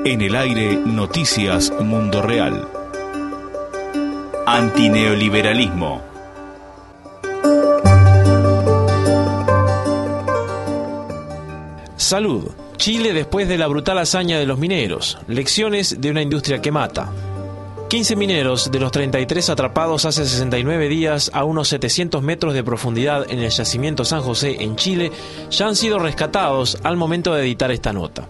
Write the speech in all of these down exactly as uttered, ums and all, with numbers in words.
En el aire, Noticias Mundo Real. Antineoliberalismo. Salud. Chile después de la brutal hazaña de los mineros. Lecciones de una industria que mata. quince mineros de los treinta y tres atrapados hace sesenta y nueve días a unos setecientos metros de profundidad en el yacimiento San José, en Chile, ya han sido rescatados al momento de editar esta nota.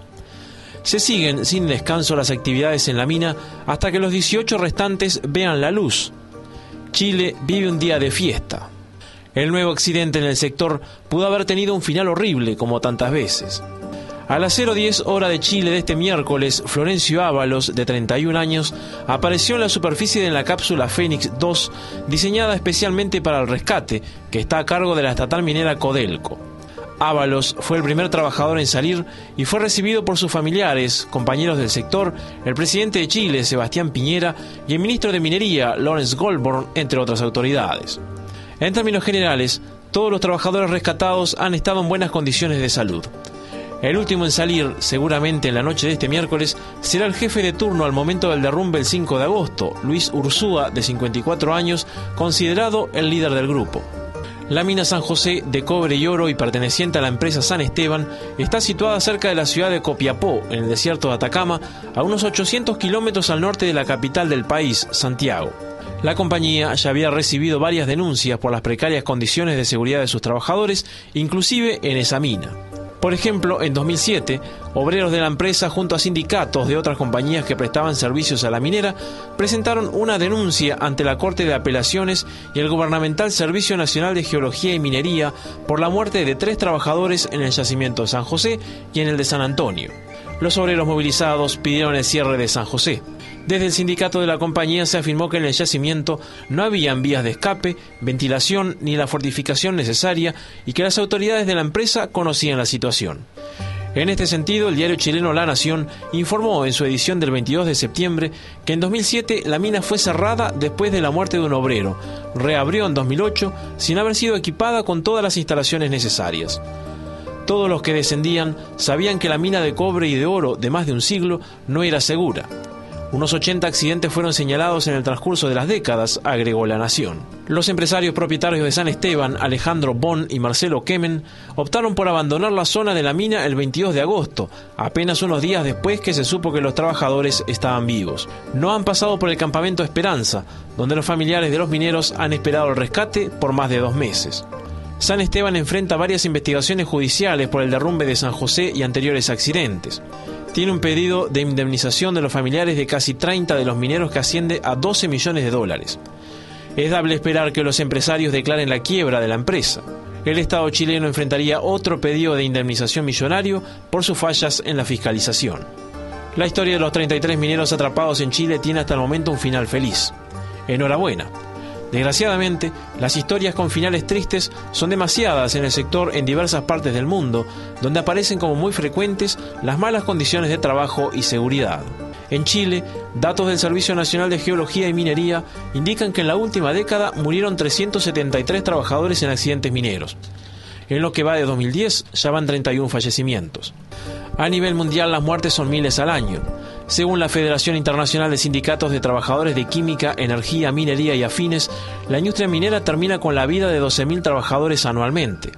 Se siguen sin descanso las actividades en la mina hasta que los dieciocho restantes vean la luz. Chile vive un día de fiesta. El nuevo accidente en el sector pudo haber tenido un final horrible, como tantas veces. A las cero diez hora de Chile de este miércoles, Florencio Ábalos, de treinta y un años, apareció en la superficie de la cápsula Fénix dos, diseñada especialmente para el rescate, que está a cargo de la estatal minera Codelco. Ábalos fue el primer trabajador en salir y fue recibido por sus familiares, compañeros del sector, el presidente de Chile, Sebastián Piñera, y el ministro de Minería, Lawrence Goldborn, entre otras autoridades. En términos generales, todos los trabajadores rescatados han estado en buenas condiciones de salud. El último en salir, seguramente en la noche de este miércoles, será el jefe de turno al momento del derrumbe el cinco de agosto, Luis Ursúa, de cincuenta y cuatro años, considerado el líder del grupo. La mina San José, de cobre y oro y perteneciente a la empresa San Esteban, está situada cerca de la ciudad de Copiapó, en el desierto de Atacama, a unos ochocientos kilómetros al norte de la capital del país, Santiago. La compañía ya había recibido varias denuncias por las precarias condiciones de seguridad de sus trabajadores, inclusive en esa mina. Por ejemplo, en dos mil siete, obreros de la empresa junto a sindicatos de otras compañías que prestaban servicios a la minera presentaron una denuncia ante la Corte de Apelaciones y el gubernamental Servicio Nacional de Geología y Minería por la muerte de tres trabajadores en el yacimiento de San José y en el de San Antonio. Los obreros movilizados pidieron el cierre de San José. Desde el sindicato de la compañía se afirmó que en el yacimiento no habían vías de escape, ventilación ni la fortificación necesaria y que las autoridades de la empresa conocían la situación. En este sentido, el diario chileno La Nación informó en su edición del veintidós de septiembre que en dos mil siete la mina fue cerrada después de la muerte de un obrero. Reabrió en dos mil ocho sin haber sido equipada con todas las instalaciones necesarias. Todos los que descendían sabían que la mina de cobre y de oro de más de un siglo no era segura. Unos ochenta accidentes fueron señalados en el transcurso de las décadas, agregó La Nación. Los empresarios propietarios de San Esteban, Alejandro Bon y Marcelo Kemen, optaron por abandonar la zona de la mina el veintidós de agosto, apenas unos días después que se supo que los trabajadores estaban vivos. No han pasado por el campamento Esperanza, donde los familiares de los mineros han esperado el rescate por más de dos meses. San Esteban enfrenta varias investigaciones judiciales por el derrumbe de San José y anteriores accidentes. Tiene un pedido de indemnización de los familiares de casi treinta de los mineros que asciende a doce millones de dólares. Es dable esperar que los empresarios declaren la quiebra de la empresa. El Estado chileno enfrentaría otro pedido de indemnización millonario por sus fallas en la fiscalización. La historia de los treinta y tres mineros atrapados en Chile tiene hasta el momento un final feliz. Enhorabuena. Desgraciadamente, las historias con finales tristes son demasiadas en el sector en diversas partes del mundo, donde aparecen como muy frecuentes las malas condiciones de trabajo y seguridad. En Chile, datos del Servicio Nacional de Geología y Minería indican que en la última década murieron trescientos setenta y tres trabajadores en accidentes mineros. En lo que va de dos mil diez, ya van treinta y uno fallecimientos. A nivel mundial, las muertes son miles al año. Según la Federación Internacional de Sindicatos de Trabajadores de Química, Energía, Minería y Afines, la industria minera termina con la vida de doce mil trabajadores anualmente.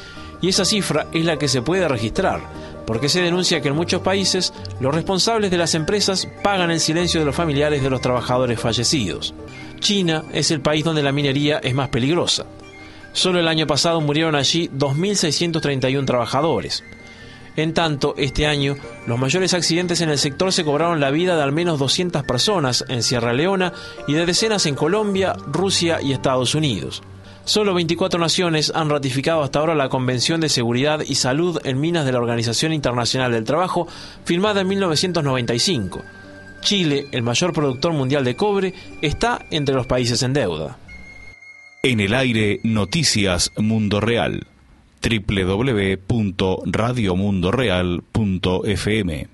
Y esa cifra es la que se puede registrar, porque se denuncia que en muchos países los responsables de las empresas pagan el silencio de los familiares de los trabajadores fallecidos. China es el país donde la minería es más peligrosa. Solo el año pasado murieron allí dos mil seiscientos treinta y uno trabajadores. En tanto, este año, los mayores accidentes en el sector se cobraron la vida de al menos doscientas personas en Sierra Leona y de decenas en Colombia, Rusia y Estados Unidos. Solo veinticuatro naciones han ratificado hasta ahora la Convención de Seguridad y Salud en Minas de la Organización Internacional del Trabajo, firmada en mil novecientos noventa y cinco. Chile, el mayor productor mundial de cobre, está entre los países en deuda. En el aire, Noticias Mundo Real. doble u doble u doble u punto radio mundo real punto f m